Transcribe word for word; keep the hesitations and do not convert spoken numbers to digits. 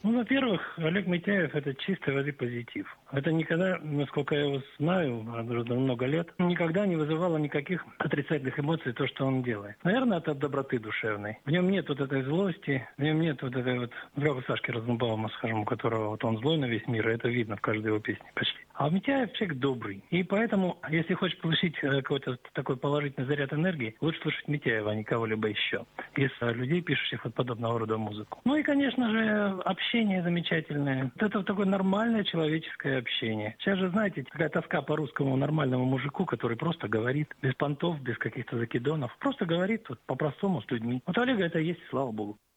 Ну, во-первых, Олег Митяев – это чистой воды позитив. Это никогда, насколько я его знаю, уже много лет, никогда не вызывало никаких отрицательных эмоций то, что он делает. Наверное, это от доброты душевной. В нем нет вот этой злости, в нем нет вот этой вот, ну, как у Сашки Розенбаума, скажем, у которого вот он злой на весь мир, и это видно в каждой его песне почти. А Митяев человек добрый. И поэтому, если хочешь получить какой-то такой положительный заряд энергии, лучше слушать Митяева, а не кого-либо еще. Из людей, пишущих вот подобного рода музыку. Ну и, конечно же, общение замечательное. Вот это вот такое нормальное человеческое общение. Сейчас же, знаете, такая тоска по русскому нормальному мужику, который просто говорит, без понтов, без каких-то закидонов. Просто говорит вот по-простому с людьми. Вот Олега это есть, слава богу.